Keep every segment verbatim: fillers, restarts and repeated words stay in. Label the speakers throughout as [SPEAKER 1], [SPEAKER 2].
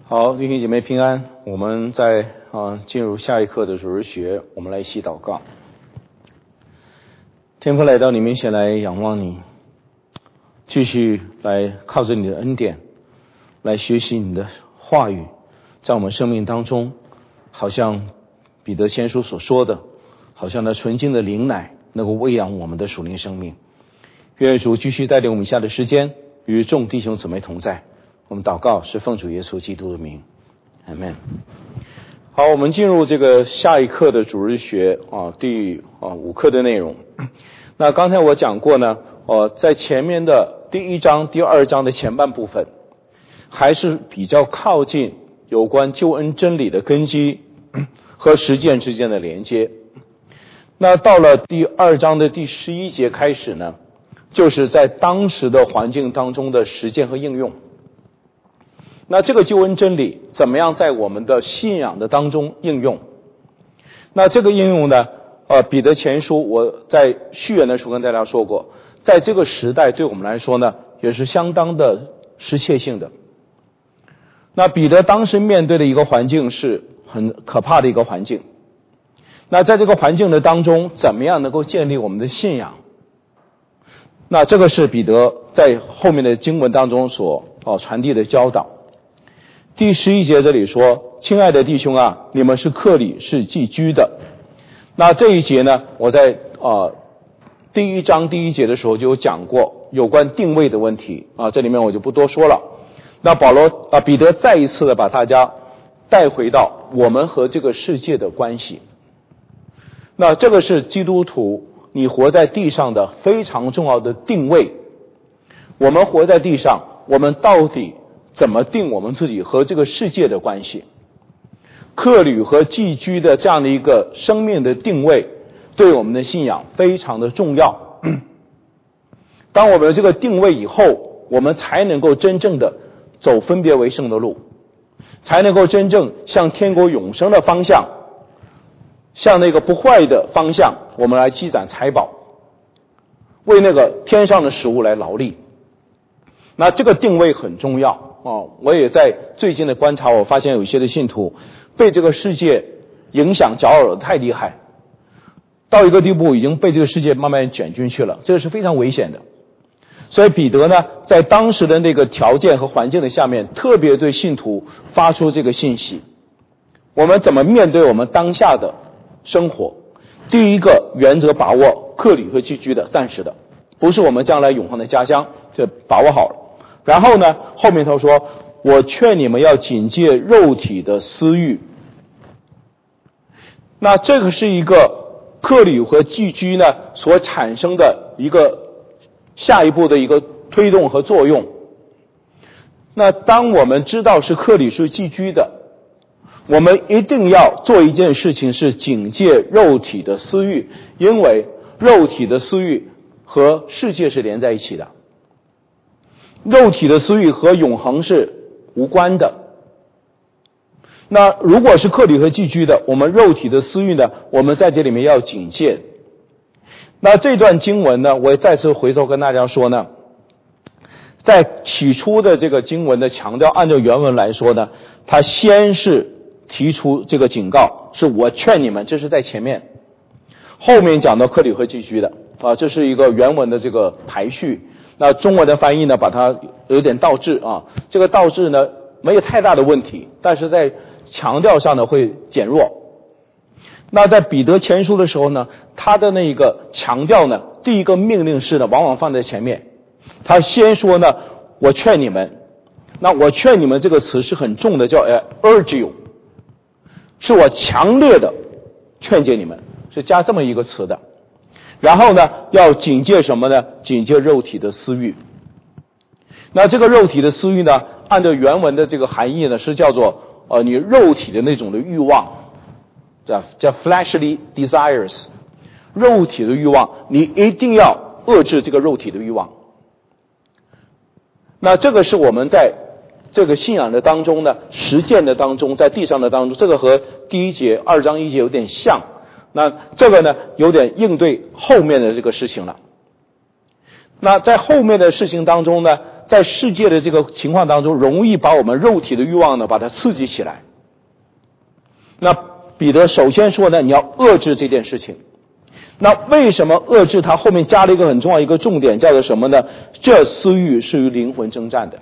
[SPEAKER 1] 好，弟兄姐妹平安。我们在啊进入下一课的主日学，我们来一起祷告。天父，来到你面前来仰望你，继续来靠着你的恩典来学习你的话语，在我们生命当中，好像彼得前书所说的，好像那纯净的灵奶能够喂养我们的属灵生命。愿主继续带领我们以下的时间，与众弟兄姊妹同在。我们祷告是奉主耶稣基督的名，阿们。好，我们进入这个下一课的主日学啊，第啊五课的内容。那刚才我讲过呢，呃，在前面的第一章、第二章的前半部分，还是比较靠近有关救恩真理的根基和实践之间的连接。那到了第二章的第十一节开始呢，就是在当时的环境当中的实践和应用。那这个救恩真理怎么样在我们的信仰的当中应用？那这个应用呢，呃，彼得前书我在序言的时候跟大家说过，在这个时代对我们来说呢，也是相当的实切性的。那彼得当时面对的一个环境是很可怕的一个环境。那在这个环境的当中，怎么样能够建立我们的信仰？那这个是彼得在后面的经文当中所哦传递的教导。第十一节这里说，亲爱的弟兄啊，你们是客旅，是寄居的。那这一节呢，我在呃第一章第一节的时候就有讲过有关定位的问题啊，这里面我就不多说了。那保罗啊彼得再一次的把大家带回到我们和这个世界的关系。那这个是基督徒你活在地上的非常重要的定位。我们活在地上，我们到底怎么定我们自己和这个世界的关系？客旅和寄居的这样的一个生命的定位，对我们的信仰非常的重要。当我们有这个定位以后，我们才能够真正的走分别为圣的路，才能够真正向天国永生的方向，向那个不坏的方向，我们来积攒财宝，为那个天上的食物来劳力。那这个定位很重要。哦，我也在最近的观察，我发现有一些的信徒被这个世界影响搅扰的太厉害，到一个地步已经被这个世界慢慢卷进去了，这个是非常危险的。所以彼得呢，在当时的那个条件和环境的下面，特别对信徒发出这个信息：我们怎么面对我们当下的生活？第一个原则把握客旅和寄居的，暂时的，不是我们将来永恒的家乡，这把握好了。然后呢，后面他说，我劝你们要警戒肉体的私欲。那这个是一个客旅和寄居呢所产生的一个下一步的一个推动和作用。那当我们知道是客旅是寄居的，我们一定要做一件事情，是警戒肉体的私欲，因为肉体的私欲和世界是连在一起的。肉体的私欲和永恒是无关的。那如果是客旅和寄居的，我们肉体的私欲呢，我们在这里面要警戒。那这段经文呢，我也再次回头跟大家说呢，在起初的这个经文的强调，按照原文来说呢，他先是提出这个警告，是我劝你们，这是在前面，后面讲到客旅和寄居的啊，这是一个原文的这个排序。那中文的翻译呢，把它有点倒置啊，这个倒置呢没有太大的问题，但是在强调上呢会减弱。那在彼得前书的时候呢，他的那个强调呢，第一个命令式呢往往放在前面，他先说呢，我劝你们。那我劝你们这个词是很重的，叫 urge you， 是我强烈的劝诫你们，是加这么一个词的。然后呢，要警戒什么呢？警戒肉体的私欲。那这个肉体的私欲呢，按照原文的这个含义呢，是叫做呃你肉体的那种的欲望，叫叫 fleshly desires， 肉体的欲望，你一定要遏制这个肉体的欲望。那这个是我们在这个信仰的当中呢，实践的当中，在地上的当中，这个和第一节二章一节有点像。那这个呢，有点应对后面的这个事情了。那在后面的事情当中呢， 在世界的这个情况当中，容易把我们肉体的欲望呢，把它刺激起来。那彼得首先说呢，你要遏制这件事情。那为什么遏制？他后面加了一个很重要一个重点，叫做什么呢？这私欲是与灵魂征战的。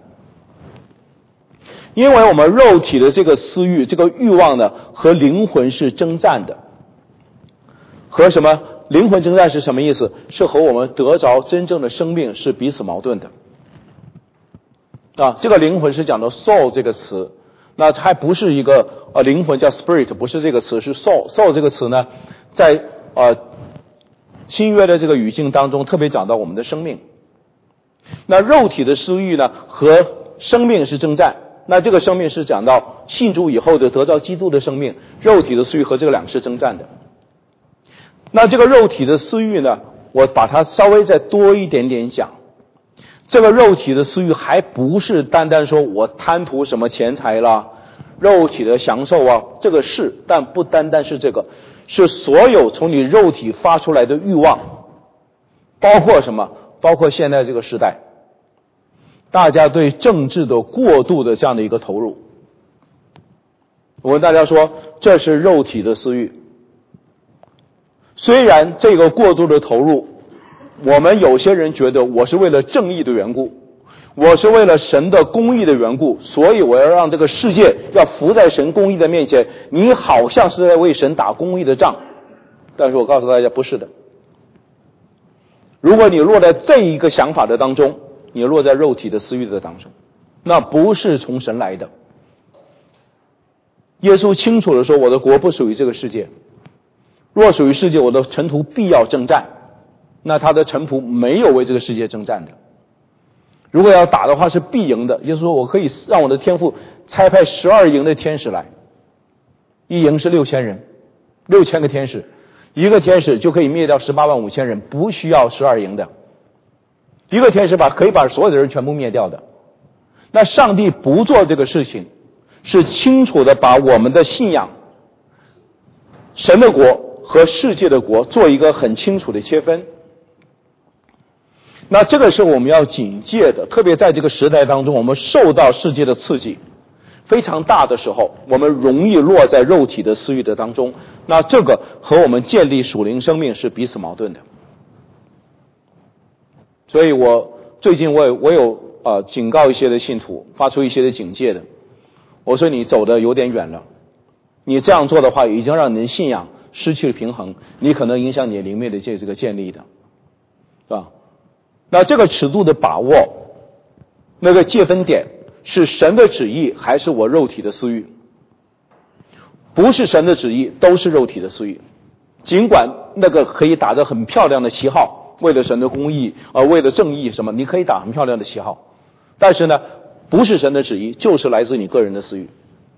[SPEAKER 1] 因为我们肉体的这个私欲，这个欲望呢，和灵魂是征战的。和什么？灵魂征战是什么意思？是和我们得着真正的生命是彼此矛盾的。啊，这个灵魂是讲的 soul 这个词，那还不是一个呃灵魂叫 spirit， 不是这个词，是 soul。soul 这个词呢，在呃新约的这个语境当中，特别讲到我们的生命。那肉体的私欲呢，和生命是征战。那这个生命是讲到信主以后的得到基督的生命，肉体的私欲和这个两个是征战的。那这个肉体的私欲呢，我把它稍微再多一点点讲。这个肉体的私欲还不是单单说我贪图什么钱财啦，肉体的享受啊，这个是，但不单单是这个，是所有从你肉体发出来的欲望，包括什么？包括现在这个时代，大家对政治的过度的这样的一个投入。我跟大家说，这是肉体的私欲。虽然这个过度的投入，我们有些人觉得我是为了正义的缘故，我是为了神的公义的缘故，所以我要让这个世界要服在神公义的面前，你好像是在为神打公义的仗。但是我告诉大家，不是的。如果你落在这一个想法的当中，你落在肉体的私欲的当中，那不是从神来的。耶稣清楚地说，我的国不属于这个世界，若属于世界，我的臣仆必要征战。那他的臣仆没有为这个世界征战的，如果要打的话是必赢的。耶稣说，我可以让我的天父差派十二营的天使来，一营是六千人，六千个天使，一个天使就可以灭掉十八万五千人，不需要十二营的。一个天使把可以把所有的人全部灭掉的。那上帝不做这个事情，是清楚的把我们的信仰，神的国和世界的国做一个很清楚的切分。那这个是我们要警戒的，特别在这个时代当中，我们受到世界的刺激非常大的时候，我们容易落在肉体的私欲的当中。那这个和我们建立属灵生命是彼此矛盾的。所以我最近我有我有呃警告一些的信徒，发出一些的警戒的。我说你走的有点远了，你这样做的话，已经让你的信仰失去了平衡，你可能影响你灵命的这这个建立的，是吧？那这个尺度的把握，那个界分点是神的旨意还是我肉体的私欲？不是神的旨意，都是肉体的私欲。尽管那个可以打着很漂亮的旗号，为了神的公义啊、呃，为了正义什么，你可以打很漂亮的旗号，但是呢，不是神的旨意，就是来自你个人的私欲。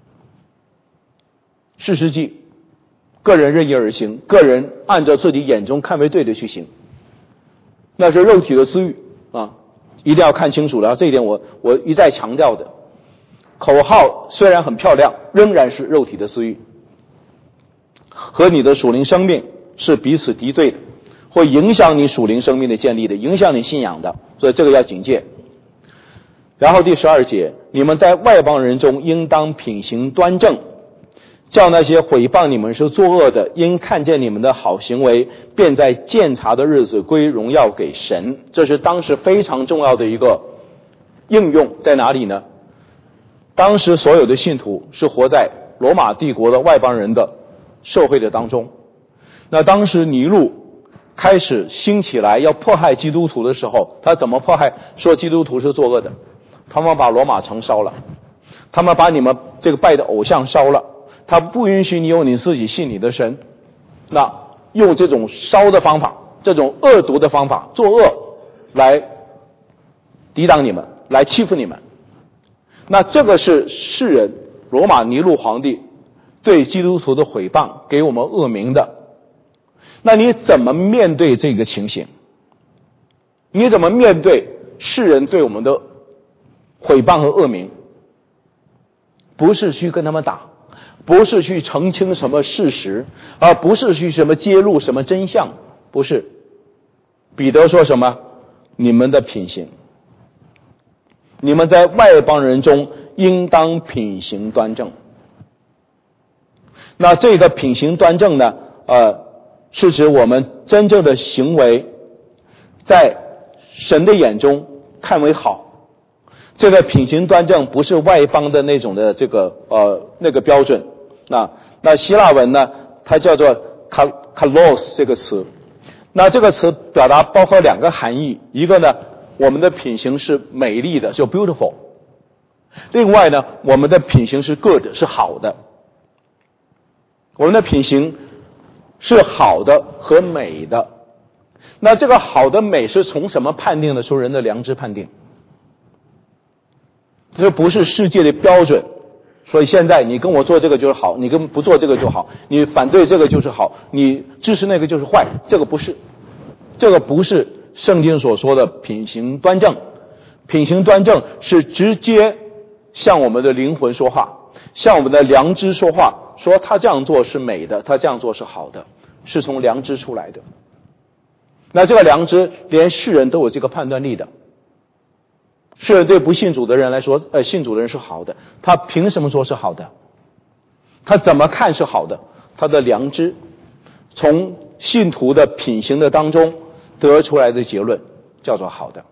[SPEAKER 1] 士师记，个人任意而行，个人按照自己眼中看为对的去行，那是肉体的私欲啊，一定要看清楚了。这一点我我一再强调的。口号虽然很漂亮，仍然是肉体的私欲，和你的属灵生命是彼此敌对的，会影响你属灵生命的建立的，影响你信仰的，所以这个要警戒。然后第十二节，你们在外邦人中应当品行端正，叫那些毁谤你们是作恶的，因看见你们的好行为，便在鉴察的日子归荣耀给神。这是当时非常重要的一个应用，在哪里呢？当时所有的信徒是活在罗马帝国的外邦人的社会的当中。那当时尼禄开始兴起来要迫害基督徒的时候，他怎么迫害？说基督徒是作恶的，他们把罗马城烧了，他们把你们这个拜的偶像烧了，他不允许你有你自己信你的神。那用这种烧的方法，这种恶毒的方法，作恶来抵挡你们，来欺负你们。那这个是世人罗马尼禄皇帝对基督徒的毁谤，给我们恶名的。那你怎么面对这个情形？你怎么面对世人对我们的毁谤和恶名？不是去跟他们打，不是去澄清什么事实，而不是去什么揭露什么真相，不是。彼得说什么？你们的品行。 你们在外邦人中应当品行端正。那这个品行端正呢，呃，是指我们真正的行为在神的眼中看为好。这个品行端正不是外邦的那种的这个呃那个标准。那那希腊文呢，它叫做 kalos 这个词。那这个词表达包括两个含义，一个呢，我们的品行是美丽的，就 beautiful。另外呢，我们的品行是 good， 是好的。我们的品行是好的和美的。那这个好的美是从什么判定的？从人的良知判定。这不是世界的标准。所以现在你跟我做这个就是好，你跟不做这个就好，你反对这个就是好，你支持那个就是坏，这个不是。这个不是圣经所说的品行端正。品行端正是直接向我们的灵魂说话，向我们的良知说话，说他这样做是美的，他这样做是好的，是从良知出来的。那这个良知连世人都有这个判断力的。世人对不信主的人来说，呃，信主的人是好的，他凭什么说是好的？他怎么看是好的？他的良知从信徒的品行的当中得出来的结论叫做好的。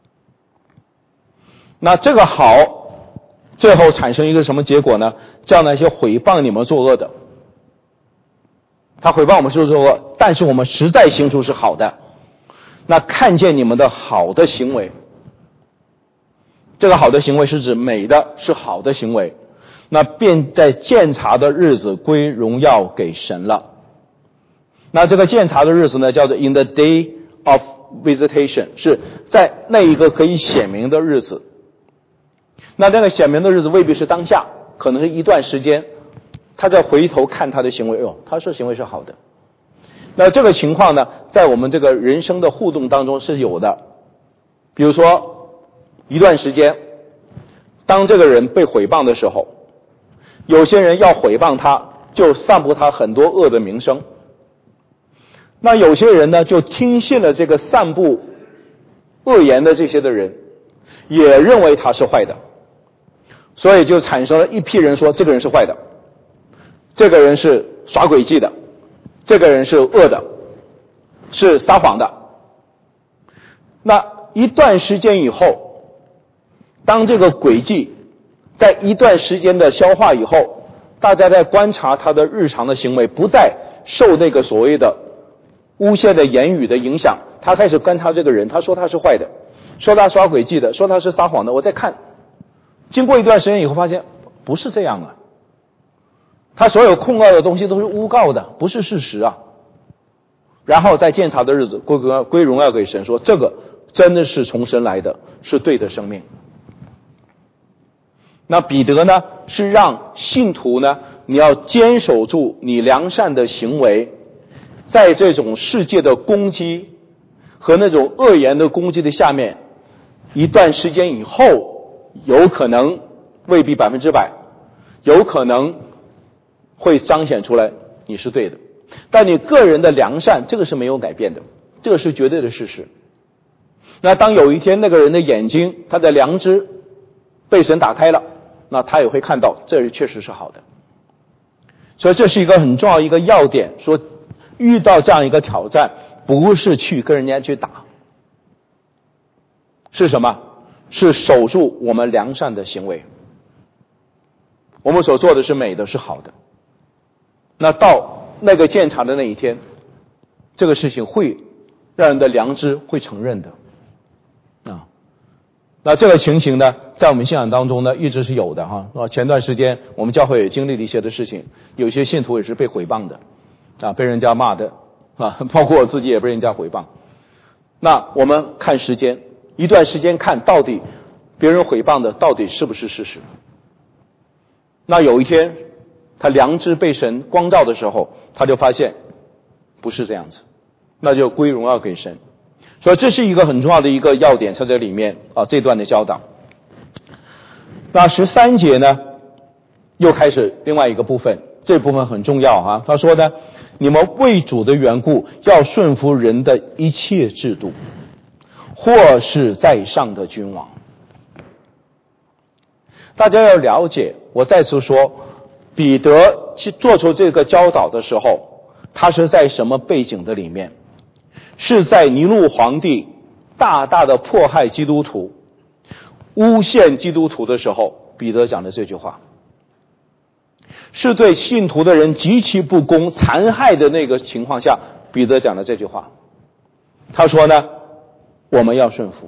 [SPEAKER 1] 那这个好最后产生一个什么结果呢？叫那些毁谤你们作恶的，他毁谤我们是作恶，但是我们实在行出是好的，那看见你们的好的行为，这个好的行为是指美的，是好的行为，那便在鉴察的日子归荣耀给神了。那这个鉴察的日子呢，叫做 in the day of visitation， 是在那一个可以显明的日子。那那个显明的日子未必是当下，可能是一段时间，他再回头看他的行为，哦，他说行为是好的。那这个情况呢，在我们这个人生的互动当中是有的。比如说一段时间，当这个人被毁谤的时候，有些人要毁谤他，就散布他很多恶的名声。那有些人呢，就听信了这个散布恶言的这些的人，也认为他是坏的，所以就产生了一批人说这个人是坏的，这个人是耍诡计的，这个人是恶的，是撒谎的。那一段时间以后，当这个诡计在一段时间的消化以后，大家在观察他的日常的行为，不再受那个所谓的诬陷的言语的影响，他开始观察这个人，他说他是坏的，说他耍诡计的，说他是撒谎的。我再看，经过一段时间以后发现不是这样啊，他所有控告的东西都是诬告的，不是事实啊。然后在鉴察的日子归归荣耀给神，说这个真的是从神来的，是对的生命。那彼得呢，是让信徒呢，你要坚守住你良善的行为，在这种世界的攻击和那种恶言的攻击的下面，一段时间以后，有可能未必百分之百，有可能会彰显出来你是对的，但你个人的良善这个是没有改变的，这个是绝对的事实。那当有一天那个人的眼睛，他的良知被神打开了，那他也会看到这确实是好的。所以这是一个很重要一个要点，说遇到这样一个挑战，不是去跟人家去打，是什么？是守住我们良善的行为，我们所做的是美的，是好的。那到那个鉴察的那一天，这个事情会让人的良知会承认的啊。那这个情形呢，在我们信仰当中呢，一直是有的哈。啊，前段时间我们教会也经历了一些的事情，有些信徒也是被毁谤的啊，被人家骂的啊，包括我自己也被人家毁谤。那我们看时间，一段时间看到底别人毁谤的到底是不是事实。那有一天他良知被神光照的时候，他就发现不是这样子，那就归荣耀给神。所以这是一个很重要的一个要点，在这里面啊，这段的教导。那十三节呢，又开始另外一个部分，这部分很重要啊。他说呢，你们为主的缘故，要顺服人的一切制度，或是在上的君王。 大家要了解，我再次说，彼得去做出这个教导的时候，他是在什么背景的里面？是在尼禄皇帝大大的迫害基督徒、诬陷基督徒的时候，彼得讲的这句话。是对信徒的人极其不公、残害的那个情况下，彼得讲的这句话。他说呢，我们要顺服。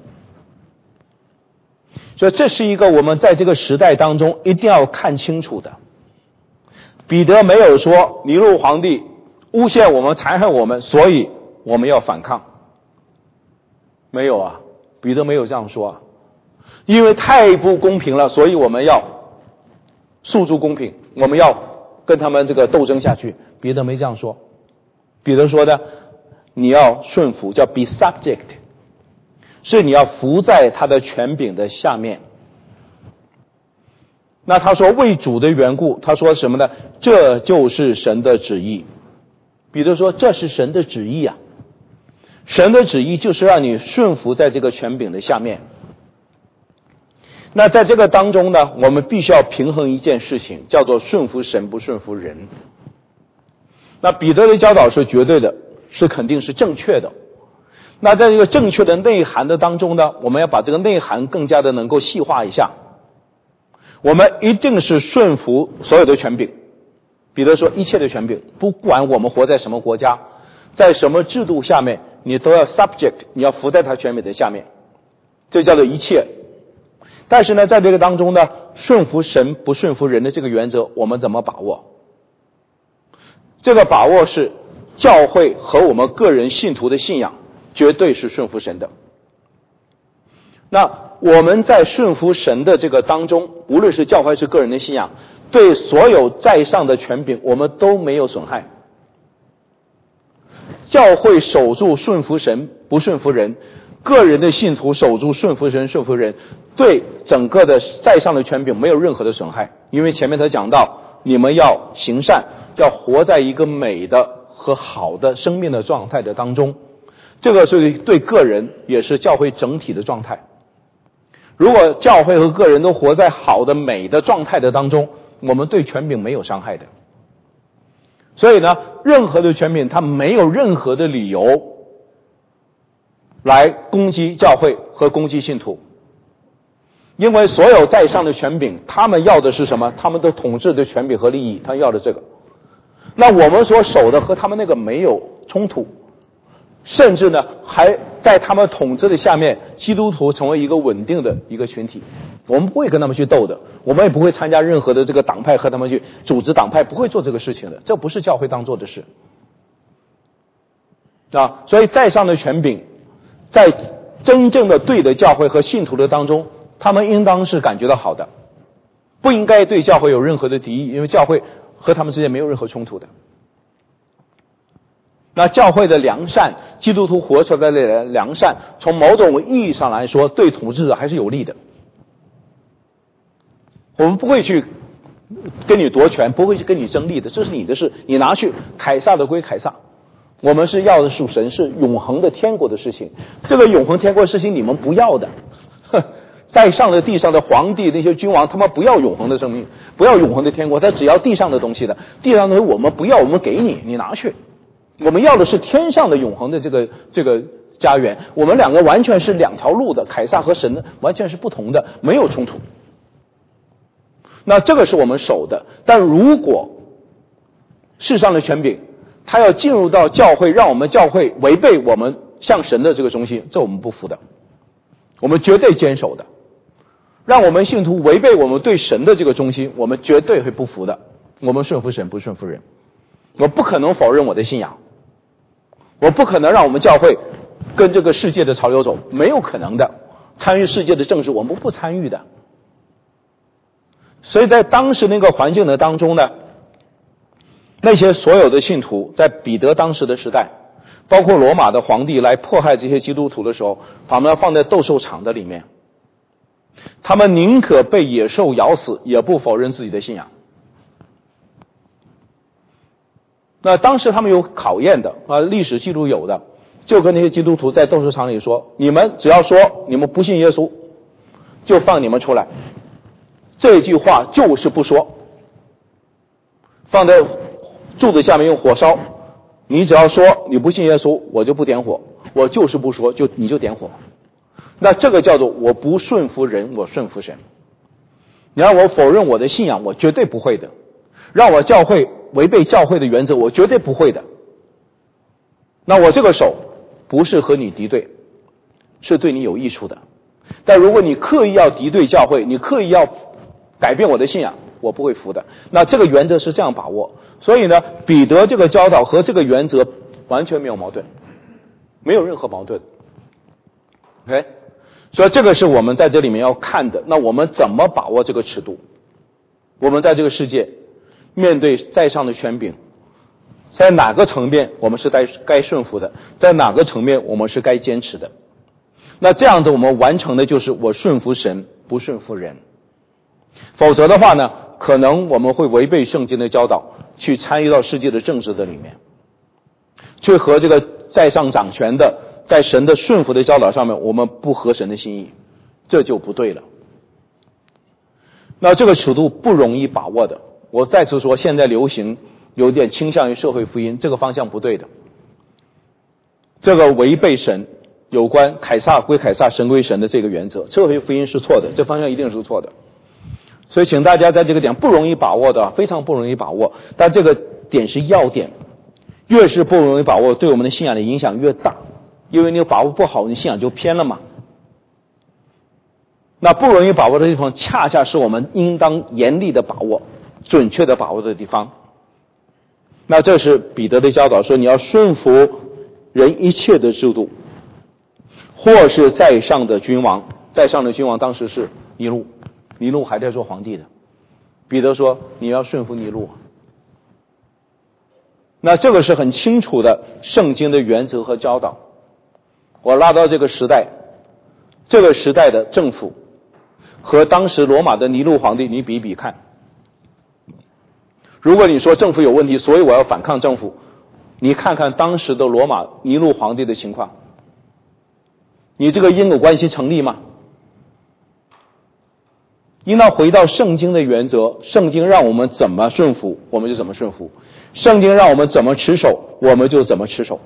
[SPEAKER 1] 所以这是一个我们在这个时代当中一定要看清楚的。彼得没有说尼禄皇帝诬陷我们、残害我们，所以我们要反抗。没有啊，彼得没有这样说啊。因为太不公平了，所以我们要诉诸公平，我们要跟他们这个斗争下去。彼得没这样说。彼得说的，你要顺服，叫 be subject， 是你要服在他的权柄的下面。那他说为主的缘故，他说什么呢？这就是神的旨意。彼得说这是神的旨意啊，神的旨意就是让你顺服在这个权柄的下面。那在这个当中呢，我们必须要平衡一件事情，叫做顺服神不顺服人。那彼得的教导是绝对的，是肯定是正确的。那在这个正确的内涵的当中呢，我们要把这个内涵更加的能够细化一下。我们一定是顺服所有的权柄。彼得说一切的权柄，不管我们活在什么国家，在什么制度下面，你都要 subject， 你要服在他权柄的下面，这叫做一切。但是呢，在这个当中呢，顺服神不顺服人的这个原则，我们怎么把握？这个把握是教会和我们个人信徒的信仰绝对是顺服神的。那我们在顺服神的这个当中，无论是教会是个人的信仰，对所有在上的权柄我们都没有损害。教会守住顺服神不顺服人，个人的信徒守住顺服神顺服人，对整个的在上的权柄没有任何的损害。因为前面他讲到，你们要行善，要活在一个美的和好的生命的状态的当中，这个是对个人也是教会整体的状态。如果教会和个人都活在好的美的状态的当中，我们对权柄没有伤害的。所以呢，任何的权柄它没有任何的理由来攻击教会和攻击信徒。因为所有在上的权柄，他们要的是什么？他们的统治的权柄和利益，他要的这个。那我们所守的和他们那个没有冲突，甚至呢还在他们统治的下面，基督徒成为一个稳定的一个群体。我们不会跟他们去斗的，我们也不会参加任何的这个党派和他们去组织党派，不会做这个事情的，这不是教会当做的事啊。所以在上的权柄在真正的对的教会和信徒的当中，他们应当是感觉到好的，不应该对教会有任何的敌意，因为教会和他们之间没有任何冲突的。那教会的良善，基督徒活出来的良善，从某种意义上来说，对统治者还是有利的。我们不会去跟你夺权，不会去跟你争利的，这是你的事，你拿去，凯撒的归凯撒。我们是要的属神，是永恒的天国的事情。这个永恒天国的事情你们不要的，在上的地上的皇帝那些君王，他们不要永恒的生命，不要永恒的天国，他只要地上的东西的。地上的东西我们不要，我们给你，你拿去。我们要的是天上的永恒的这个这个家园。我们两个完全是两条路的，凯撒和神完全是不同的，没有冲突。那这个是我们守的。但如果世上的权柄他要进入到教会，让我们教会违背我们向神的这个中心，这我们不服的，我们绝对坚守的。让我们信徒违背我们对神的这个中心，我们绝对会不服的。我们顺服神不顺服人，我不可能否认我的信仰，我不可能让我们教会跟这个世界的潮流走，没有可能的。参与世界的政治我们不参与的。所以在当时那个环境的当中呢，那些所有的信徒在彼得当时的时代，包括罗马的皇帝来迫害这些基督徒的时候，把他们放在斗兽场的里面，他们宁可被野兽咬死，也不否认自己的信仰。那当时他们有考验的啊，历史记录有的，就跟那些基督徒在斗兽场里说，你们只要说你们不信耶稣，就放你们出来。 这句话就是不说，放在柱子下面用火烧，你只要说你不信耶稣，我就不点火，我就是不说，就你就点火。那这个叫做我不顺服人，我顺服神。你让我否认我的信仰，我绝对不会的。让我教会违背教会的原则，我绝对不会的。那我这个手不是和你敌对，是对你有益处的。但如果你刻意要敌对教会，你刻意要改变我的信仰，我不会服的。那这个原则是这样把握。所以呢，彼得这个教导和这个原则完全没有矛盾，没有任何矛盾。OK， 所以这个是我们在这里面要看的。那我们怎么把握这个尺度？我们在这个世界面对在上的权柄，在哪个层面我们是该该顺服的，在哪个层面我们是该坚持的。那这样子我们完成的就是我顺服神，不顺服人。否则的话呢，可能我们会违背圣经的教导，去参与到世界的政治的里面，去和这个在上掌权的，在神的顺服的教导上面，我们不合神的心意，这就不对了。那这个尺度不容易把握的。我再次说，现在流行有点倾向于社会福音，这个方向不对的，这个违背神有关凯撒归凯撒，神归神的这个原则，社会福音是错的，这方向一定是错的。所以请大家在这个点不容易把握的，非常不容易把握，但这个点是要点，越是不容易把握，对我们的信仰的影响越大，因为你把握不好，你信仰就偏了嘛。那不容易把握的地方，恰恰是我们应当严厉的把握，准确的把握的地方。那这是彼得的教导，说你要顺服人一切的制度，或是在上的君王，在上的君王当时是尼禄，尼禄还在做皇帝的。彼得说你要顺服尼禄。那这个是很清楚的圣经的原则和教导。我拉到这个时代，这个时代的政府和当时罗马的尼禄皇帝你比比看。如果你说政府有问题，所以我要反抗政府，你看看当时的罗马尼禄皇帝的情况，你这个因果关系成立吗？应当回到圣经的原则，圣经让我们怎么顺服，我们就怎么顺服；圣经让我们怎么持守，我们就怎么持守。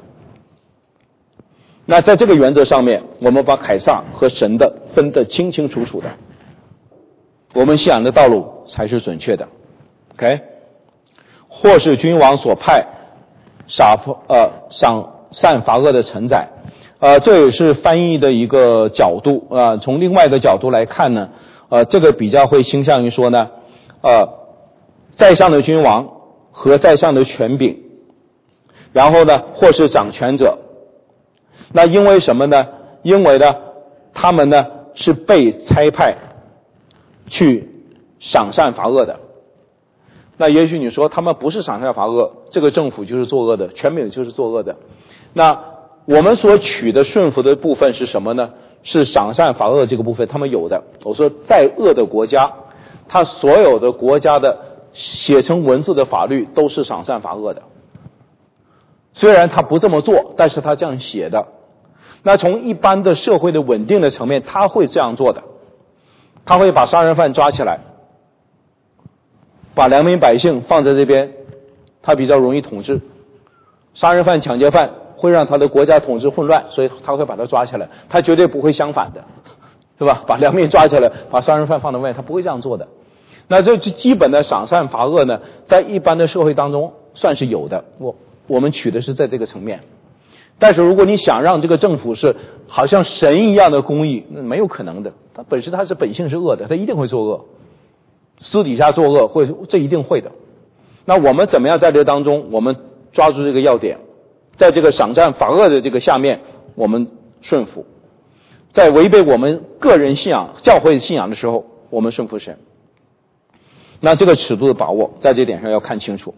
[SPEAKER 1] 那在这个原则上面，我们把凯撒和神的分得清清楚楚的，我们信仰的道路才是准确的。 OK， 或是君王所派赏呃赏善罚恶的臣宰，呃这也是翻译的一个角度啊、呃。从另外一个角度来看呢，呃这个比较会倾向于说呢，呃在上的君王和在上的权柄，然后呢或是掌权者。那因为什么呢？因为呢他们呢是被差派去赏善罚恶的。那也许你说他们不是赏善罚恶，这个政府就是作恶的，权柄就是作恶的。那我们所取的顺服的部分是什么呢？是赏善罚恶这个部分他们有的。我说再恶的国家，他所有的国家的写成文字的法律都是赏善罚恶的。虽然他不这么做，但是他这样写的。那从一般的社会的稳定的层面，他会这样做的。他会把杀人犯抓起来，把良民百姓放在这边，他比较容易统治。杀人犯、抢劫犯会让他的国家统治混乱，所以他会把他抓起来，他绝对不会相反的，对吧？把良民抓起来，把杀人犯放在外面，他不会这样做的。那这基本的赏善罚恶呢，在一般的社会当中算是有的，我我们取的是在这个层面。但是如果你想让这个政府是好像神一样的公义，那没有可能的。他本身他是本性是恶的，他一定会作恶，私底下作恶会，这一定会的。那我们怎么样在这当中，我们抓住这个要点，在这个赏善罚恶的这个下面，我们顺服；在违背我们个人信仰、教会信仰的时候，我们顺服神。那这个尺度的把握，在这点上要看清楚。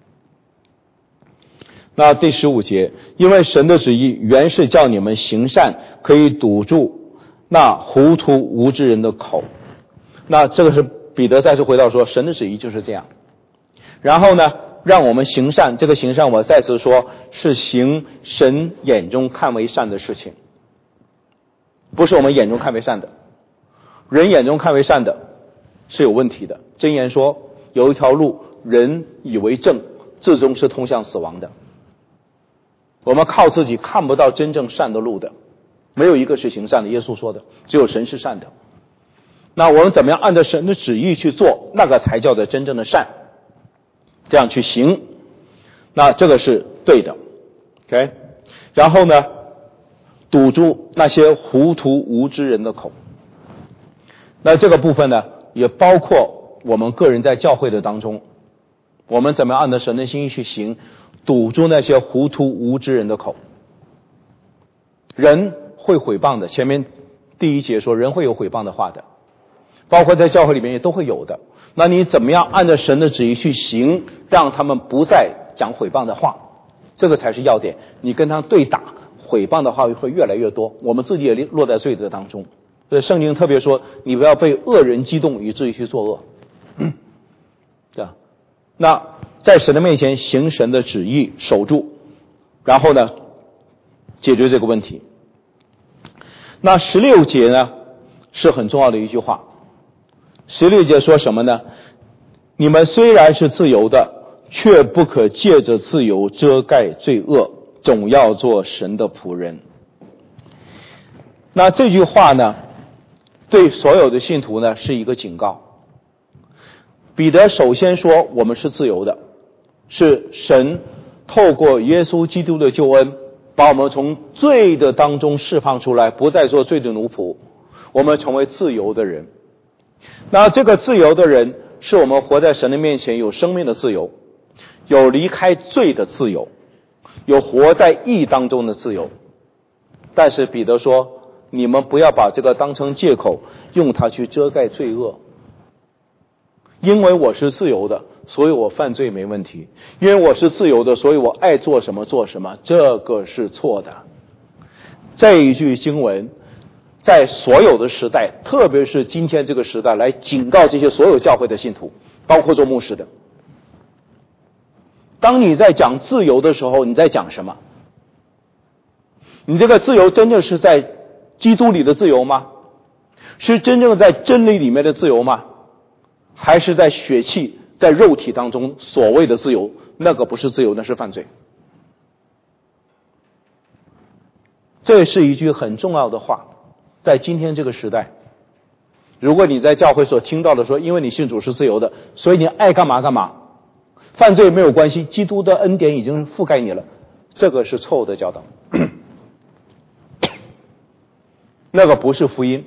[SPEAKER 1] 那第十五节，因为神的旨意原是叫你们行善，可以堵住那糊涂无知人的口。那这个是彼得再次回到说，神的旨意就是这样。然后呢，让我们行善，这个行善我再次说是行神眼中看为善的事情，不是我们眼中看为善的。人眼中看为善的， 是有问题的。箴言说，有一条路人以为正，最终是通向死亡的。我们靠自己看不到真正善的路的，没有一个是行善的，耶稣说的，只有神是善的。那我们怎么样按照神的旨意去做，那个才叫做真正的善，这样去行，那这个是对的。 OK， 然后呢，堵住那些糊涂无知人的口。那这个部分呢，也包括我们个人在教会的当中，我们怎么样按照神的心意去行，堵住那些糊涂无知人的口。人会毁谤的，前面第一节说人会有毁谤的话的，包括在教会里面也都会有的。那你怎么样按照神的旨意去行，让他们不再讲毁谤的话，这个才是要点。你跟他对打，毁谤的话会越来越多，我们自己也落在罪责当中。所以圣经特别说，你不要被恶人激动以至于去作恶。嗯，对吧？那在神的面前行神的旨意，守住，然后呢解决这个问题。那十六节呢是很重要的一句话。十六节说什么呢？你们虽然是自由的，却不可借着自由遮盖罪恶，总要做神的仆人。那这句话呢，对所有的信徒呢是一个警告。彼得首先说我们是自由的，是神透过耶稣基督的救恩，把我们从罪的当中释放出来，不再做罪的奴仆，我们成为自由的人。那这个自由的人，是我们活在神的面前有生命的自由，有离开罪的自由，有活在义当中的自由。但是彼得说，你们不要把这个当成借口，用它去遮盖罪恶。因为我是自由的，所以我犯罪没问题。因为我是自由的，所以我爱做什么做什么，这个是错的。这一句经文在所有的时代，特别是今天这个时代，来警告这些所有教会的信徒，包括做牧师的。当你在讲自由的时候，你在讲什么？你这个自由真正是在基督里的自由吗？是真正在真理里面的自由吗？还是在血气在肉体当中所谓的自由？那个不是自由，那是犯罪。这是一句很重要的话，在今天这个时代，如果你在教会所听到的说，因为你信主是自由的，所以你爱干嘛干嘛，犯罪没有关系，基督的恩典已经覆盖你了，这个是错误的教导。那个不是福音。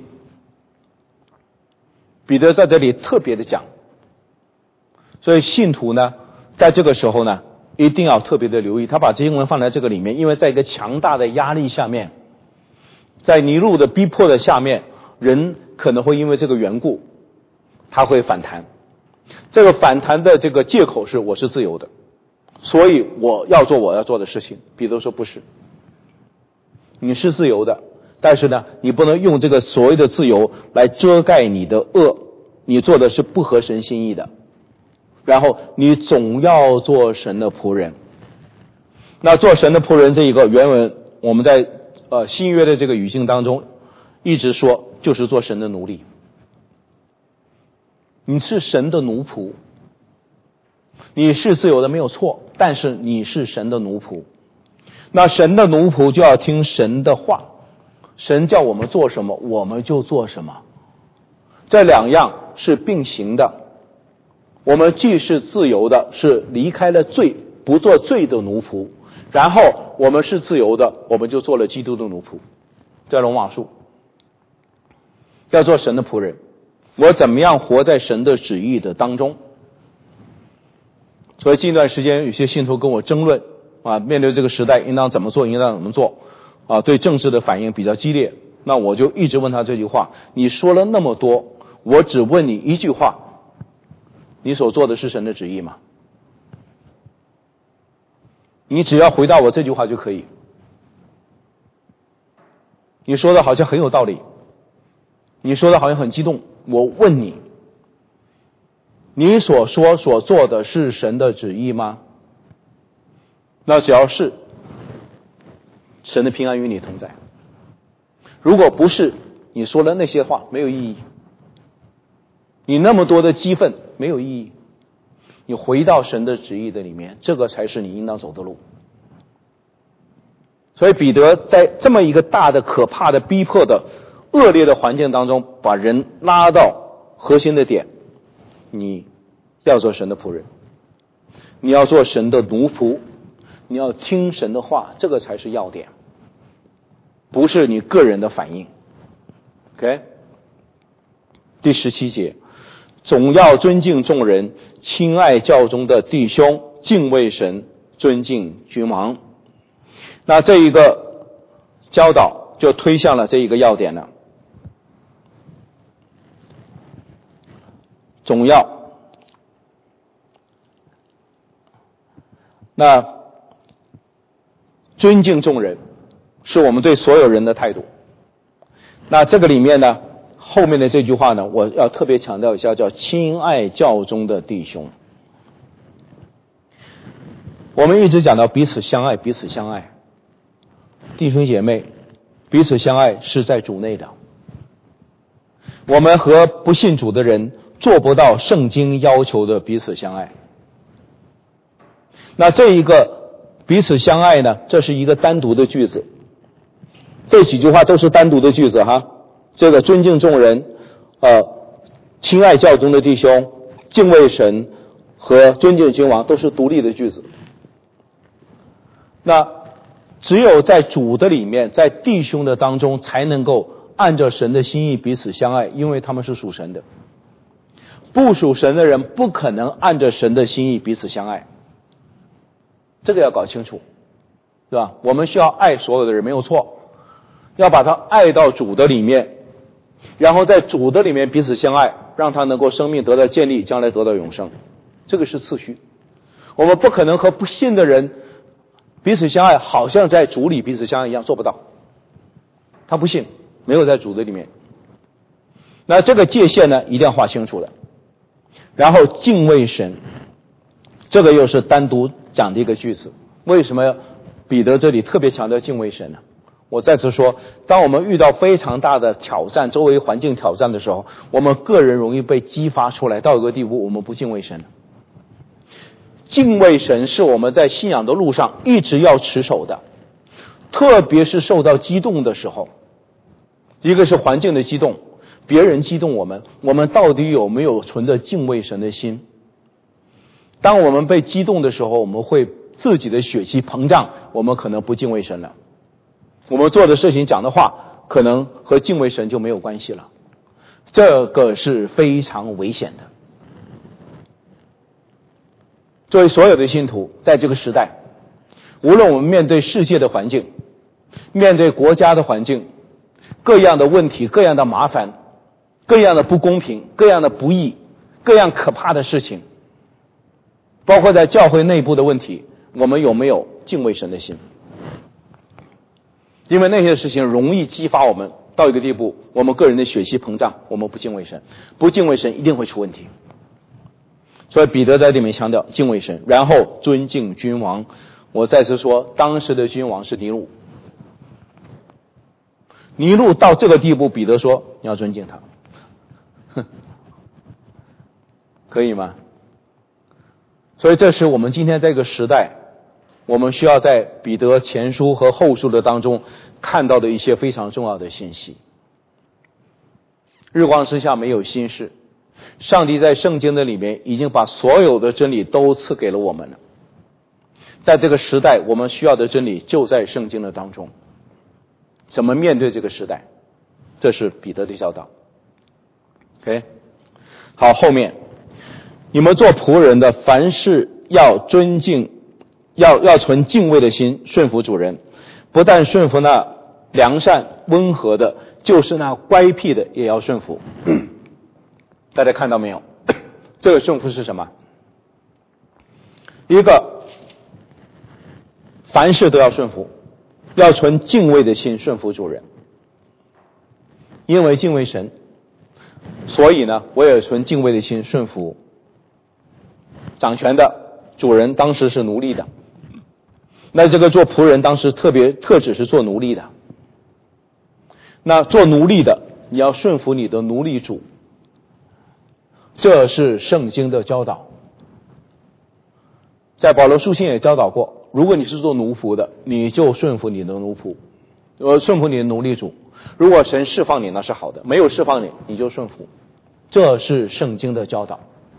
[SPEAKER 1] 彼得在这里特别的讲，所以信徒呢，在这个时候呢，一定要特别的留意。他把经文放在这个里面，因为在一个强大的压力下面，在尼禄的逼迫的下面，人可能会因为这个缘故，他会反弹。这个反弹的这个借口是我是自由的，所以我要做我要做的事情。彼得说不是，你是自由的，但是呢，你不能用这个所谓的自由来遮盖你的恶，你做的是不合神心意的。然后你总要做神的仆人。那做神的仆人这一个原文，我们在呃新约的这个语境当中一直说，就是做神的奴隶。你是神的奴仆，你是自由的没有错，但是你是神的奴仆。那神的奴仆就要听神的话，神叫我们做什么我们就做什么，这两样是并行的。我们既是自由的，是离开了罪，不做罪的奴仆，然后我们是自由的，我们就做了基督的奴仆。在罗马书要做神的仆人，我怎么样活在神的旨意的当中。所以近段时间有些信徒跟我争论啊，面对这个时代应当怎么做应当怎么做啊，对政治的反应比较激烈。那我就一直问他这句话，你说了那么多，我只问你一句话，你所做的是神的旨意吗？你只要回答我这句话就可以。你说的好像很有道理，你说的好像很激动，我问你，你所说所做的是神的旨意吗？那只要是，神的平安与你同在。如果不是，你说的那些话没有意义。 你那么多的激愤没有意义，你回到神的旨意的里面，这个才是你应当走的路。所以彼得在这么一个大的可怕的逼迫的恶劣的环境当中，把人拉到核心的点，你要做神的仆人，你要做神的奴仆，你要听神的话，这个才是要点，不是你个人的反应。 OK， 第十七节，总要尊敬众人，亲爱教中的弟兄，敬畏神，尊敬君王。那这一个教导就推向了这一个要点了，总要。那尊敬众人是我们对所有人的态度。那这个里面呢，后面的这句话呢，我要特别强调一下，叫亲爱教中的弟兄。我们一直讲到彼此相爱，彼此相爱，弟兄姐妹彼此相爱是在主内的。我们和不信主的人做不到圣经要求的彼此相爱。那这一个彼此相爱呢，这是一个单独的句子，这几句话都是单独的句子哈。这个尊敬众人，呃，亲爱教中的弟兄，敬畏神和尊敬君王都是独立的句子。那只有在主的里面，在弟兄的当中，才能够按照神的心意彼此相爱，因为他们是属神的。不属神的人不可能按照神的心意彼此相爱，这个要搞清楚，对吧？我们需要爱所有的人，没有错，要把他爱到主的里面，然后在主的里面彼此相爱，让他能够生命得到建立，将来得到永生，这个是次序。我们不可能和不信的人彼此相爱，好像在主里彼此相爱一样，做不到。他不信，没有在主的里面。那这个界限呢，一定要划清楚的。然后敬畏神，这个又是单独讲的一个句子。为什么彼得这里特别强调敬畏神呢？我再次说，当我们遇到非常大的挑战，周围环境挑战的时候，我们个人容易被激发出来，到一个地步我们不敬畏神。敬畏神是我们在信仰的路上一直要持守的，特别是受到激动的时候，一个是环境的激动，别人激动我们，我们到底有没有存着敬畏神的心？当我们被激动的时候，我们会自己的血气膨胀，我们可能不敬畏神了，我们做的事情讲的话可能和敬畏神就没有关系了，这个是非常危险的。作为所有的信徒，在这个时代，无论我们面对世界的环境，面对国家的环境，各样的问题，各样的麻烦，各样的不公平，各样的不义，各样可怕的事情，包括在教会内部的问题，我们有没有敬畏神的心？因为那些事情容易激发我们到一个地步，我们个人的血气膨胀，我们不敬畏神，不敬畏神一定会出问题。所以彼得在里面强调敬畏神，然后尊敬君王。我再次说，当时的君王是尼禄，尼禄到这个地步，彼得说你要尊敬他，哼，可以吗？所以这是我们今天这个时代，我们需要在彼得前书和后书的当中看到的一些非常重要的信息。日光之下没有新事，上帝在圣经的里面已经把所有的真理都赐给了我们了。在这个时代，我们需要的真理就在圣经的当中。怎么面对这个时代？这是彼得的教导。OK， 好，后面你们做仆人的，凡事要尊敬，要要存敬畏的心，顺服主人。不但顺服那良善温和的，就是那乖僻的也要顺服。大家看到没有？这个顺服是什么？一个，凡事都要顺服，要存敬畏的心，顺服主人。因为敬畏神，所以呢，我也存敬畏的心，顺服掌权的主人。当时是奴隶的，那这个做仆人当时特别特指是做奴隶的。那做奴隶的，你要顺服你的奴隶主。 这是圣经的教导。在保罗书信也教导过，如果你是做奴仆的，你就顺服你的奴仆，呃，顺服你的奴隶主。如果神释放你，那是好的；没有释放你，你就顺服。这是圣经的教导，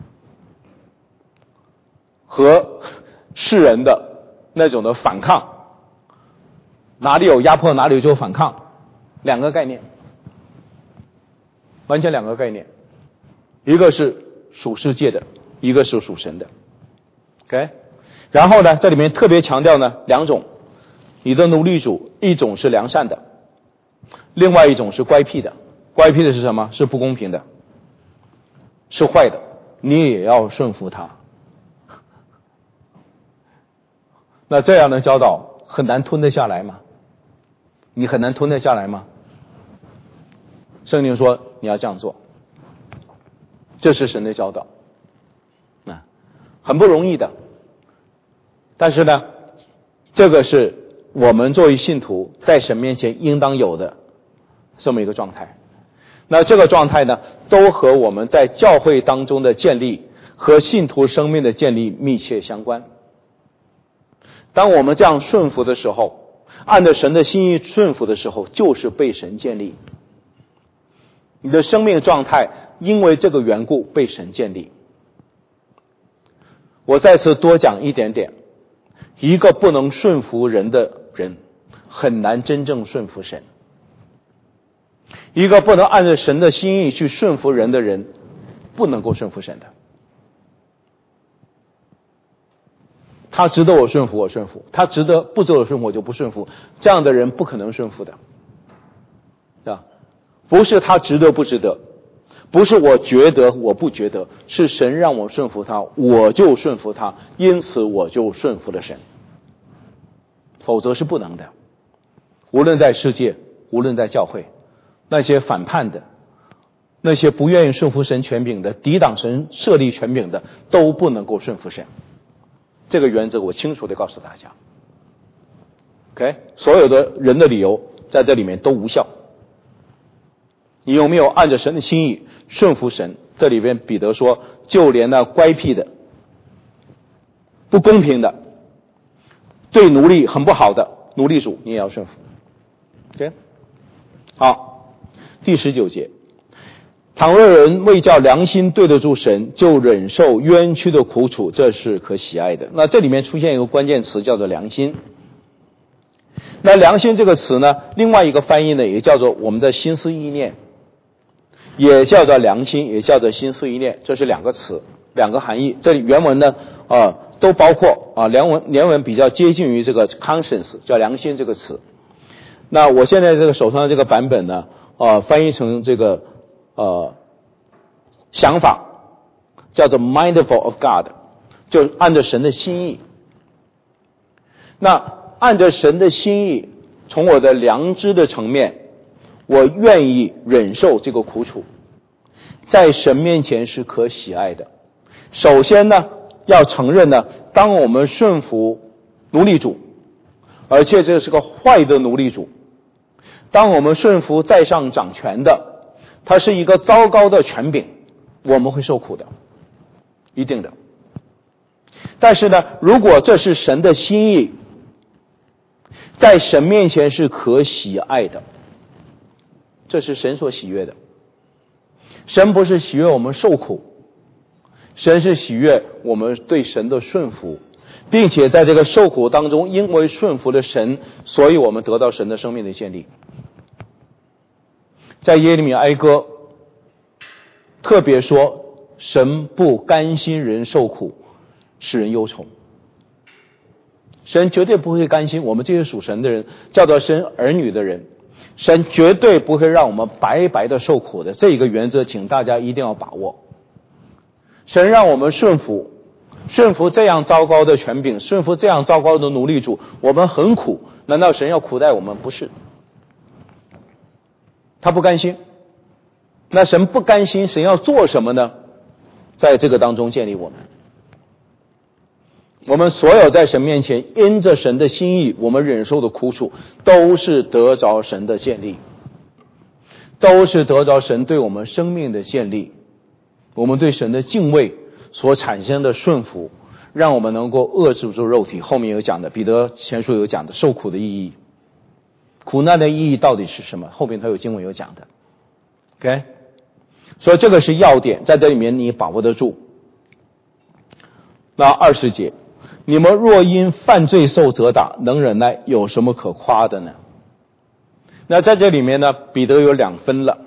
[SPEAKER 1] 和世人的那种的反抗，哪里有压迫哪里就反抗，两个概念，完全两个概念。一个是属世界的，一个是属神的。 OK， 然后呢，这里面特别强调呢两种，你的奴隶主一种是良善的，另外一种是乖僻的。乖僻的是什么？是不公平的，是坏的，你也要顺服他。那这样的教导很难吞得下来吗？你很难吞得下来吗？圣经说你要这样做，这是神的教导，啊，很不容易的。但是呢，这个是我们作为信徒在神面前应当有的这么一个状态。那这个状态呢，都和我们在教会当中的建立和信徒生命的建立密切相关。当我们这样顺服的时候，按照神的心意顺服的时候，就是被神建立。你的生命状态因为这个缘故被神建立。我再次多讲一点点，一个不能顺服人的人，很难真正顺服神。一个不能按照神的心意去顺服人的人，不能够顺服神的。他值得我顺服，我顺服；他值得不值得我顺服，我就不顺服。这样的人不可能顺服的，对吧？不是他值得不值得，不是我觉得我不觉得，是神让我顺服他，我就顺服他，因此我就顺服了神。否则是不能的。无论在世界，无论在教会，那些反叛的，那些不愿意顺服神权柄的，抵挡神设立权柄的，都不能够顺服神。这个原则我清楚地告诉大家。 OK， 所有的人的理由在这里面都无效。你有没有按着神的心意顺服神？这里边彼得说，就连那乖僻的、不公平的、对奴隶很不好的奴隶主，你也要顺服。 OK， 好，第十九节，倘若人为叫良心对得住神，就忍受冤屈的苦楚，这是可喜爱的。那这里面出现一个关键词，叫做良心。那良心这个词呢，另外一个翻译呢，也叫做我们的心思意念，也叫做良心，也叫做心思意念，这是两个词，两个含义。这里原文呢，呃，都包括啊，原文原文比较接近于这个 conscience， 叫良心这个词。那我现在这个手上的这个版本呢，呃，翻译成这个呃想法，叫做 mindful of God， 就按照神的心意。那按照神的心意，从我的良知的层面，我愿意忍受这个苦楚，在神面前是可喜爱的。首先呢，要承认呢，当我们顺服奴隶主，而且这是个坏的奴隶主，当我们顺服在上掌权的，他是一个糟糕的权柄，我们会受苦的，一定的。但是呢，如果这是神的心意，在神面前是可喜爱的，这是神所喜悦的。神不是喜悦我们受苦，神是喜悦我们对神的顺服，并且在这个受苦当中，因为顺服了神，所以我们得到神的生命的建立。在耶利米哀歌特别说，神不甘心人受苦，使人忧愁。神绝对不会甘心我们这些属神的人，叫做神儿女的人，神绝对不会让我们白白的受苦的。这一个原则请大家一定要把握。神让我们顺服，顺服这样糟糕的权柄，顺服这样糟糕的奴隶主，我们很苦，难道神要苦待我们？不是，他不甘心。那神不甘心，神要做什么呢？在这个当中建立我们。我们所有在神面前因着神的心意我们忍受的苦楚，都是得着神的建立，都是得着神对我们生命的建立。 我们对神的敬畏所产生的顺服，让我们能够遏制住肉体。后面有讲的，彼得前书有讲的受苦的意义，苦难的意义到底是什么？后面他有经文有讲的。OK， 所以这个是要点，在这里面你把握得住。那二十节，你们若因犯罪受责打，能忍耐，有什么可夸的呢？那在这里面呢，彼得有两分了。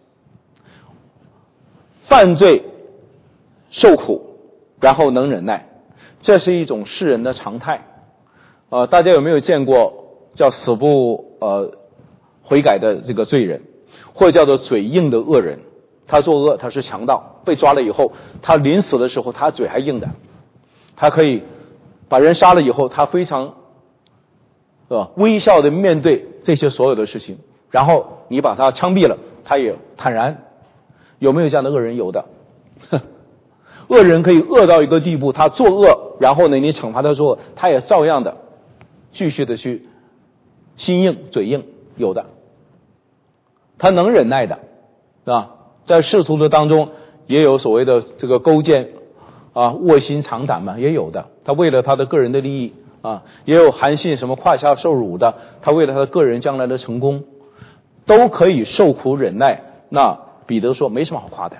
[SPEAKER 1] 犯罪受苦，然后能忍耐，这是一种世人的常态。呃，大家有没有见过叫死不呃悔改的这个罪人，或者叫做嘴硬的恶人？他作恶，他是强盗，被抓了以后，他临死的时候，他嘴还硬的，他可以把人杀了以后，他非常呃微笑的面对这些所有的事情，然后你把他枪毙了，他也坦然。有没有这样的恶人？有的。恶人可以恶到一个地步，他作恶，然后呢你惩罚他作恶，他也照样的继续的去心硬嘴硬，有的。他能忍耐的，是吧？在世俗的当中也有所谓的这个勾践啊，卧薪尝胆嘛，也有的。他为了他的个人的利益啊，也有韩信什么胯下受辱的，他为了他的个人将来的成功，都可以受苦忍耐。那彼得说没什么好夸的，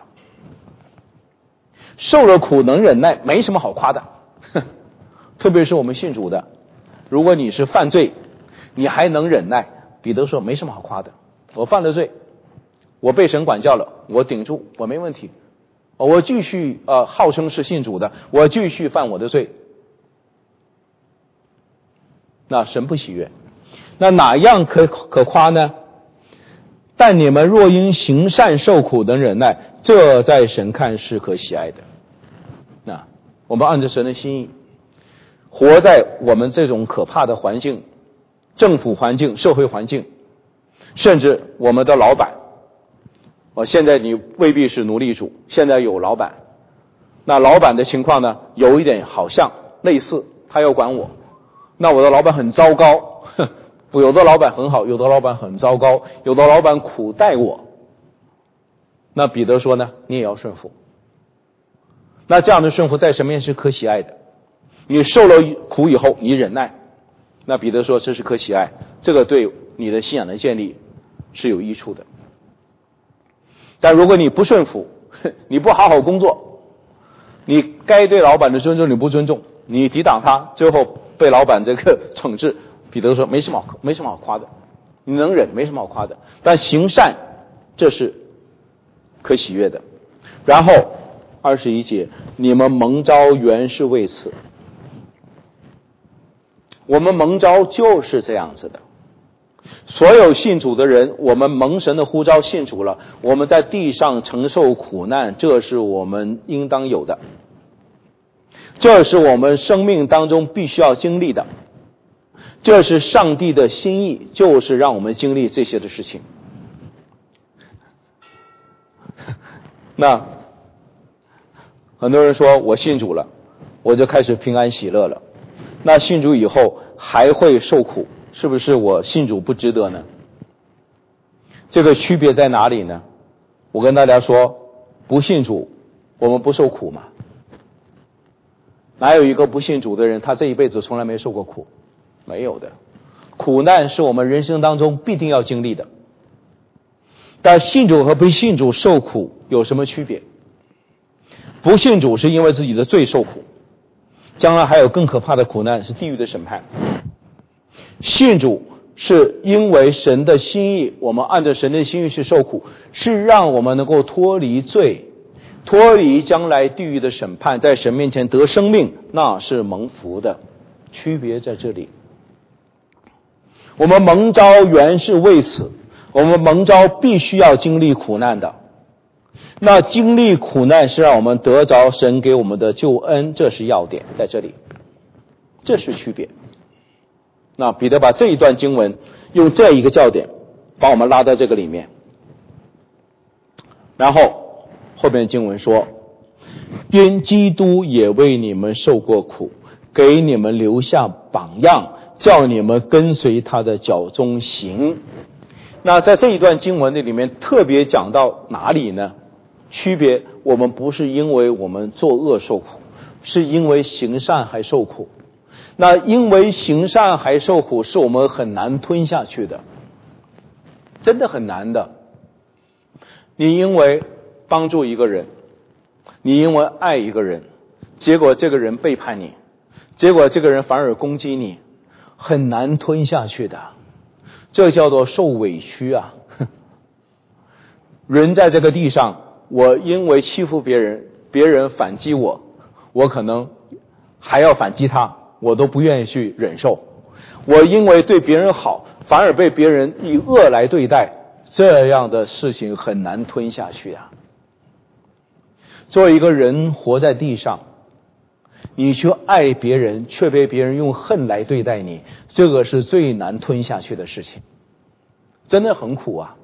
[SPEAKER 1] 受了苦能忍耐没什么好夸的。特别是我们信主的，如果你是犯罪你还能忍耐，彼得说没什么好夸的。我犯了罪，我被神管教了，我顶住，我没问题，我继续呃号称是信主的，我继续犯我的罪，那神不喜悦。那哪样可可夸呢？但你们若因行善受苦能忍耐，这在神看是可喜爱的。那我们按照神的心意，活在我们这种可怕的环境，政府环境、社会环境，甚至我们的老板，我现在你未必是奴隶主，现在有老板，那老板的情况呢，有一点好像类似，他要管我，那我的老板很糟糕。有的老板很好，有的老板很糟糕，有的老板苦待我。那彼得说呢，你也要顺服。那这样的顺服在神面前是可喜爱的。你受了苦以后，你忍耐，那彼得说这是可喜爱，这个对你的信仰的建立是有益处的。但如果你不顺服，你不好好工作，你该对老板的尊重你不尊重，你抵挡他，最后被老板这个惩治，彼得说没什么好没什么好夸的，你能忍没什么好夸的，但行善这是可喜悦的。然后二十一节，你们蒙召原是为此。我们蒙召就是这样子的，所有信主的人，我们蒙神的呼召信主了，我们在地上承受苦难，这是我们应当有的，这是我们生命当中必须要经历的，这是上帝的心意，就是让我们经历这些的事情。那很多人说我信主了，我就开始平安喜乐了，那信主以后还会受苦，是不是我信主不值得呢？这个区别在哪里呢？我跟大家说，不信主我们不受苦嘛？哪有一个不信主的人他这一辈子从来没受过苦？没有的。苦难是我们人生当中必定要经历的，但信主和不信主受苦有什么区别？不信主是因为自己的罪受苦，将来还有更可怕的苦难，是地狱的审判。信主是因为神的心意，我们按照神的心意去受苦，是让我们能够脱离罪，脱离将来地狱的审判，在神面前得生命，那是蒙福的。区别在这里。我们蒙召原是为此，我们蒙召必须要经历苦难的。那经历苦难是让我们得着神给我们的救恩，这是要点在这里，这是区别。那彼得把这一段经文用这一个教点把我们拉到这个里面，然后后面经文说，因基督也为你们受过苦，给你们留下榜样，叫你们跟随他的脚中行。那在这一段经文的里面特别讲到哪里呢？ 区别我们不是因为我们作恶受苦，是因为行善还受苦。那因为行善还受苦是我们很难吞下去的，真的很难的。你因为帮助一个人，你因为爱一个人，结果这个人背叛你，结果这个人反而攻击你，很难吞下去的，这叫做受委屈啊。人在这个地上，我因为欺负别人，别人反击我，我可能还要反击他，我都不愿意去忍受。我因为对别人好，反而被别人以恶来对待，这样的事情很难吞下去啊。作为一个人活在地上，你去爱别人，却被别人用恨来对待你，这个是最难吞下去的事情，真的很苦啊。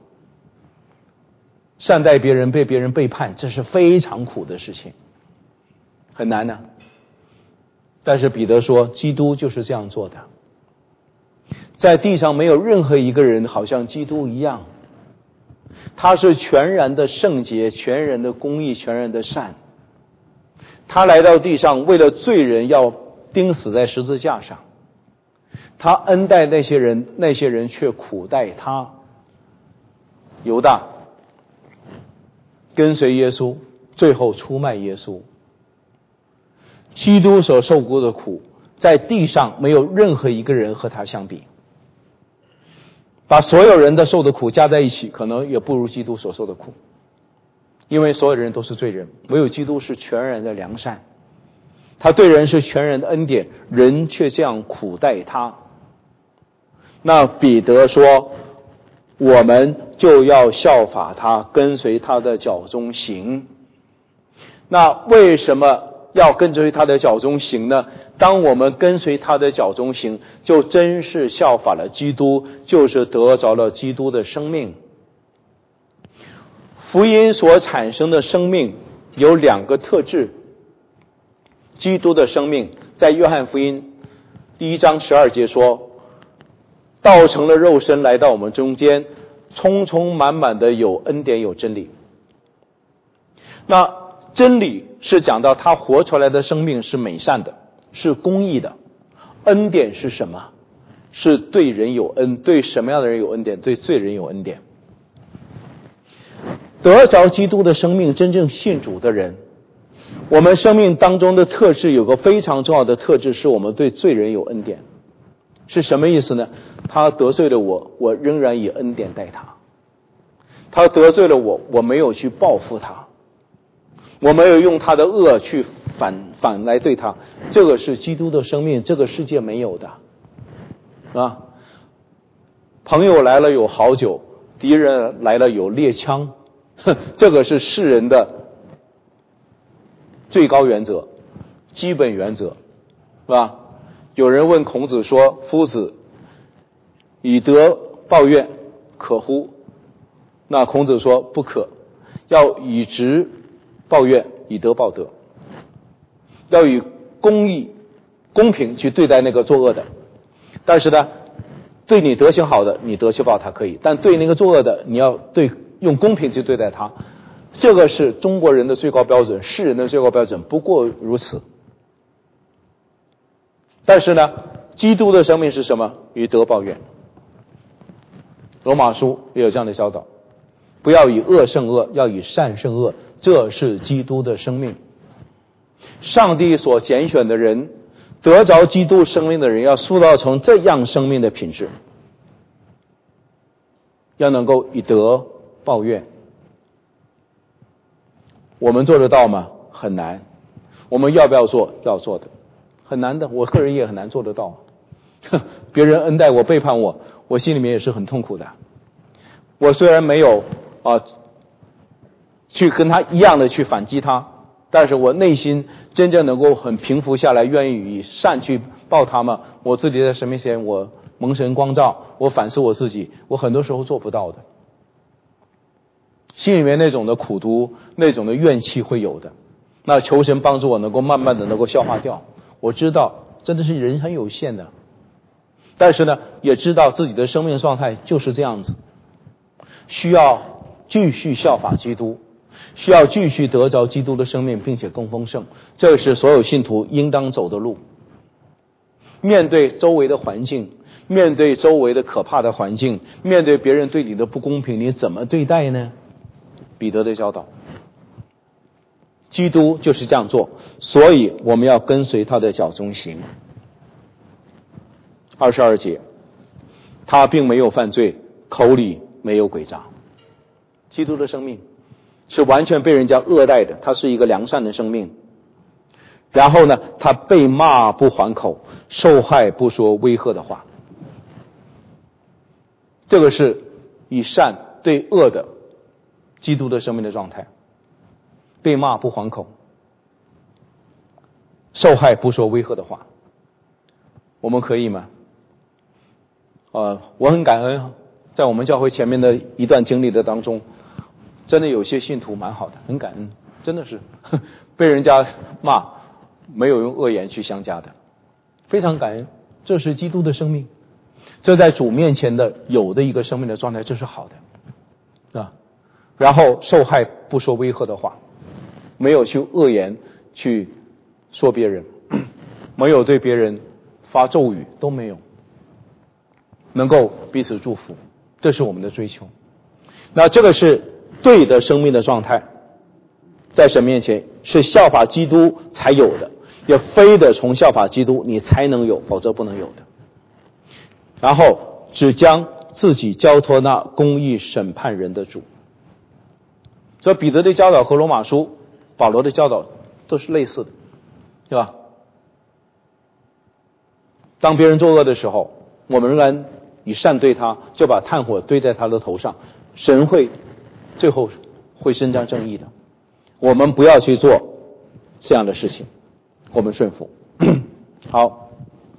[SPEAKER 1] 善待别人，被别人背叛，这是非常苦的事情，很难呢、啊。但是彼得说，基督就是这样做的。在地上没有任何一个人好像基督一样，他是全然的圣洁，全然的公义，全然的善。他来到地上，为了罪人要钉死在十字架上，他恩待那些人，那些人却苦待他。犹大跟随耶稣，最后出卖耶稣。基督所受过的苦，在地上没有任何一个人和他相比。把所有人的受的苦加在一起，可能也不如基督所受的苦，因为所有人都是罪人，唯有基督是全然的良善，他对人是全然的恩典，人却这样苦待他。那彼得说，我们就要效法他，跟随他的脚中行。那为什么要跟随他的脚中行呢？当我们跟随他的脚中行，就真是效法了基督，就是得着了基督的生命。福音所产生的生命有两个特质。基督的生命在约翰福音第一章十二节说，道成了肉身来到我们中间，充充满满的有恩典有真理。那真理是讲到他活出来的生命是美善的，是公义的。恩典是什么？是对人有恩，对什么样的人有恩典？对罪人有恩典。得着基督的生命，真正信主的人，我们生命当中的特质有个非常重要的特质，是我们对罪人有恩典。是什么意思呢？他得罪了我，我仍然以恩典待他。他得罪了我，我没有去报复他，我没有用他的恶去反反来对他。这个是基督的生命，这个世界没有的啊。朋友来了有好酒，敌人来了有猎枪，这个是世人的最高原则，基本原则，是吧？有人问孔子说，夫子以德报怨，可乎？那孔子说不可，要以直报怨，以德报德，要以公义公平去对待那个作恶的。但是呢，对你德行好的，你德去报他可以，但对那个作恶的，你要对用公平去对待他。这个是中国人的最高标准，世人的最高标准不过如此。但是呢，基督的生命是什么？以德报怨。罗马书也有这样的教导，不要以恶胜恶，要以善胜恶，这是基督的生命。上帝所拣选的人，得着基督生命的人，要塑造成这样生命的品质，要能够以德报怨。我们做得到吗？很难。我们要不要做？要做的，很难的。我个人也很难做得到。别人恩待我，背叛我，我心里面也是很痛苦的。我虽然没有啊去跟他一样的去反击他，但是我内心真正能够很平伏下来，愿意以善去报他吗？我自己在神面前，我蒙神光照，我反思我自己，我很多时候做不到的。心里面那种的苦毒，那种的怨气会有的。那求神帮助我能够慢慢的能够消化掉。我知道真的是人很有限的，但是呢，也知道自己的生命状态就是这样子，需要继续效法基督， 需要继续得着基督的生命，并且更丰盛。这是所有信徒应当走的路。面对周围的环境，面对周围的可怕的环境，面对别人对你的不公平，你怎么对待呢？彼得的教导，基督就是这样做，所以我们要跟随他的脚中行。二十二节，他并没有犯罪，口里没有诡诈。基督的生命是完全被人家恶待的，他是一个良善的生命。然后呢，他被骂不还口，受害不说威吓的话。这个是以善对恶的基督的生命的状态。被骂不还口，受害不说威吓的话。我们可以吗？呃，我很感恩，在我们教会前面的一段经历的当中，真的有些信徒蛮好的，很感恩，真的是被人家骂，没有用恶言去相加的，非常感恩。这是基督的生命，这在主面前的有的一个生命的状态，这是好的啊。然后受害不说威吓的话，没有去恶言去说别人，没有对别人发咒语，都没有，能够彼此祝福，这是我们的追求。那这个是对的生命的状态，在神面前是效法基督才有的，也非得从效法基督你才能有，否则不能有的。然后只将自己交托那公义审判人的主。所以彼得的教导和罗马书保罗的教导都是类似的，对吧？当别人作恶的时候，我们仍然以善对他，就把炭火堆在他的头上，神会最后会伸张正义的。我们不要去做这样的事情，我们顺服。好，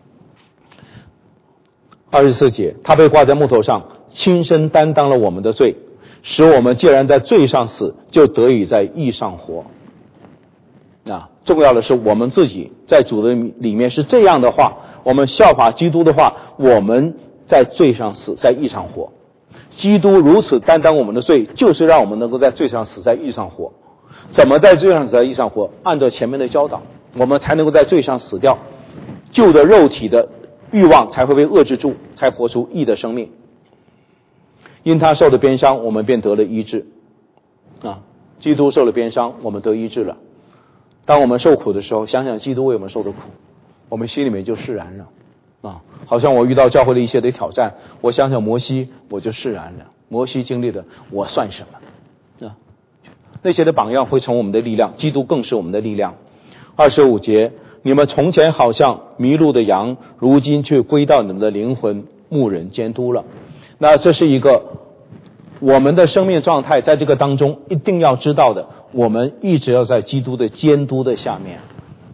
[SPEAKER 1] 二十四节，他被挂在木头上，亲身担当了我们的罪，使我们既然在罪上死，就得以在义上活。啊，重要的是我们自己在主的里面是这样的话，我们效法基督的话，我们在罪上死，在义上活。基督如此担当我们的罪，就是让我们能够在罪上死，在义上活。怎么在罪上死，在义上活？按照前面的教导，我们才能够在罪上死掉，旧的肉体的欲望才会被遏制住，才活出义的生命。因他受的鞭伤，我们便得了医治。啊，基督受了鞭伤，我们得医治了。当我们受苦的时候，想想基督为我们受的苦，我们心里面就释然了。啊，好像我遇到教会的一些的挑战，我想想摩西，我就释然了。摩西经历的，我算什么？啊，那些的榜样会成我们的力量，基督更是我们的力量。二十五节，你们从前好像迷路的羊，如今却归到你们的灵魂牧人监督了。那这是一个我们的生命状态，在这个当中一定要知道的，我们一直要在基督的监督的下面。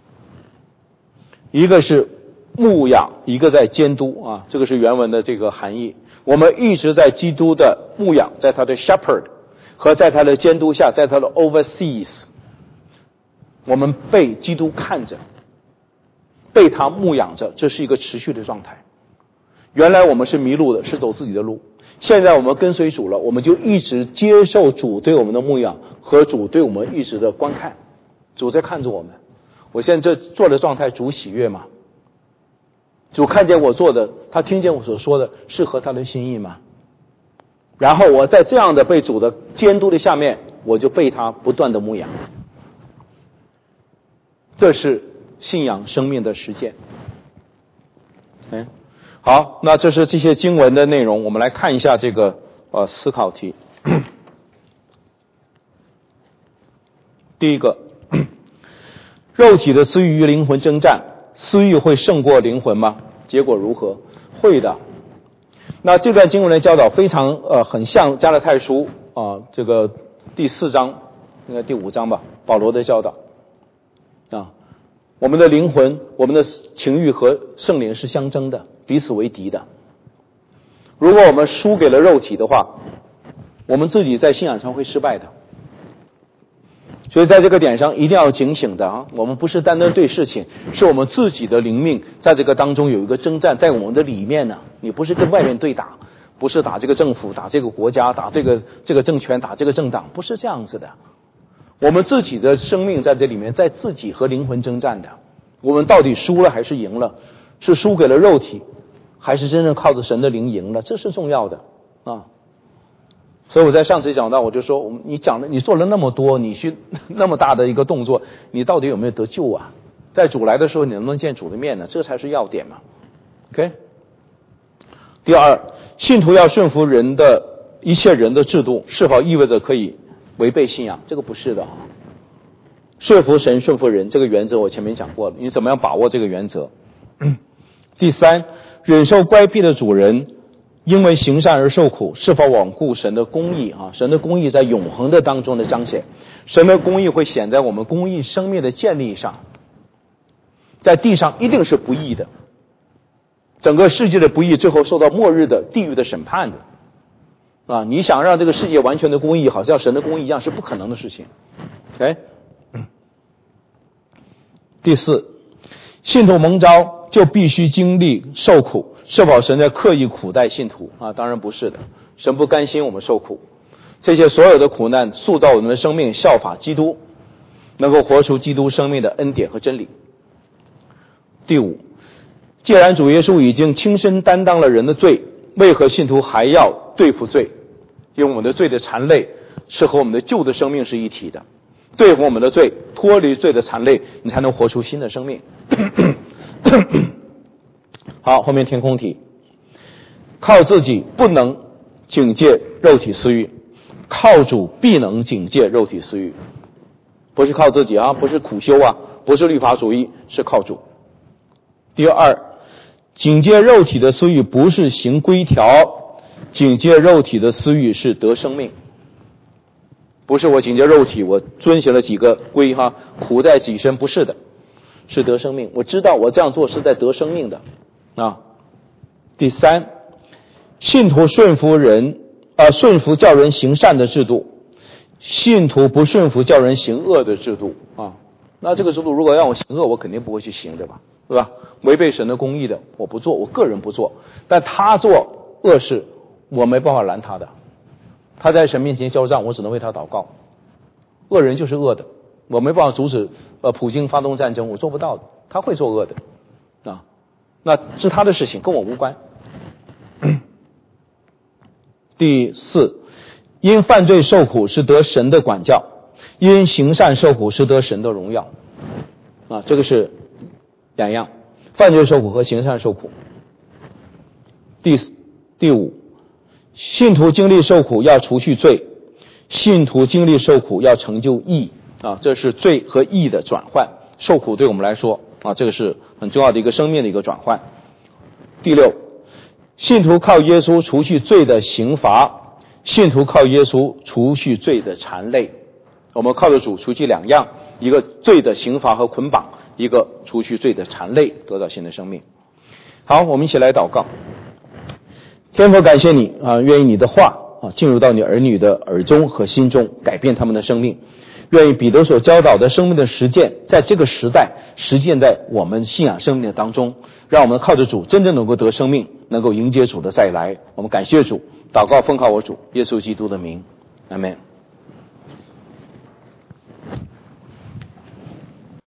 [SPEAKER 1] 一个是牧养，一个在监督啊，这个是原文的这个含义。我们一直在基督的牧养，在他的 shepherd 和在他的监督下，在他的 overseas， 我们被基督看着，被他牧养着，这是一个持续的状态。原来我们是迷路的，是走自己的路，现在我们跟随主了，我们就一直接受主对我们的牧养和主对我们一直的观看，主在看着我们。我现在这做的状态，主喜悦吗？主看见我做的，他听见我所说的，是合他的心意吗？然后我在这样的被主的监督的下面，我就被他不断的牧养。这是信仰生命的实践。嗯，好，那这是这些经文的内容，我们来看一下这个呃思考题。第一个，肉体的私欲与灵魂征战，私欲会胜过灵魂吗？结果如何？会的。那这段经文的教导非常呃很像加拉太书啊、呃、这个第四章，应该第五章吧，保罗的教导啊，我们的灵魂、我们的情欲和圣灵是相争的，彼此为敌的。如果我们输给了肉体的话，我们自己在信仰上会失败的。所以在这个点上一定要警醒的啊！我们不是单单对事情，是我们自己的灵命在这个当中有一个征战，在我们的里面呢，你不是跟外面对打，不是打这个政府，打这个国家，打这个这个政权，打这个政党，不是这样子的我们自己的生命在这里面，在自己和灵魂征战的，我们到底输了还是赢了？是输给了肉体，还是真正靠着神的灵赢了？这是重要的啊！所以我在上次讲到，我就说，你讲的，你做了那么多，你去那么大的一个动作，你到底有没有得救啊？在主来的时候，你能不能见主的面呢？这才是要点嘛。OK。第二，信徒要顺服人的一切人的制度，是否意味着可以违背信仰？这个不是的。顺服神，顺服人，这个原则我前面讲过了，你怎么样把握这个原则？第三，忍受乖僻的主人因为行善而受苦，是否罔顾神的公义啊？神的公义在永恒的当中的彰显，神的公义会显在我们公义生命的建立上，在地上一定是不义的，整个世界的不义最后受到末日的地狱的审判的啊！你想让这个世界完全的公义好像神的公义一样，是不可能的事情。OK。第四，信徒蒙召就必须经历受苦，是否神在刻意苦待信徒啊？当然不是的，神不甘心我们受苦，这些所有的苦难塑造我们的生命，效法基督，能够活出基督生命的恩典和真理。第五，既然主耶稣已经亲身担当了人的罪，为何信徒还要对付罪？因为我们的罪的缠累是和我们的旧的生命是一体的，对付我们的罪，脱离罪的缠累，你才能活出新的生命。好，后面填空题。靠自己不能警戒肉体私欲，靠主必能警戒肉体私欲。不是靠自己啊，不是苦修啊，不是律法主义，是靠主。第二，警戒肉体的私欲不是行规条，警戒肉体的私欲是得生命。不是我警戒肉体，我遵循了几个规哈，苦待己身，不是的，是得生命。我知道我这样做是在得生命的啊。第三，信徒顺服人啊、呃，顺服叫人行善的制度，信徒不顺服叫人行恶的制度啊。那这个制度如果让我行恶，我肯定不会去行，对吧？对吧？违背神的公义的我不做，我个人不做，但他做恶事，我没办法拦他的。他在神面前交账，我只能为他祷告。恶人就是恶的，我没办法阻止呃普京发动战争，我做不到的，他会作恶的啊，那是他的事情，跟我无关。第四，因犯罪受苦是得神的管教，因行善受苦是得神的荣耀啊，这个是两样，犯罪受苦和行善受苦。第第五，信徒经历受苦要除去罪，信徒经历受苦要成就义啊，这是罪和义的转换。受苦对我们来说啊，这个是很重要的一个生命的一个转换。第六，信徒靠耶稣除去罪的刑罚，信徒靠耶稣除去罪的缠累。我们靠着主除去两样，一个罪的刑罚和捆绑，一个除去罪的缠累，得到新的生命。好，我们一起来祷告。天父，感谢你啊，愿意你的话啊进入到你儿女的耳中和心中，改变他们的生命。愿意彼得所教导的生命的实践，在这个时代实践在我们信仰生命的当中，让我们靠着主真正能够得生命，能够迎接主的再来。我们感谢主，祷告奉靠我主耶稣基督的名，阿们。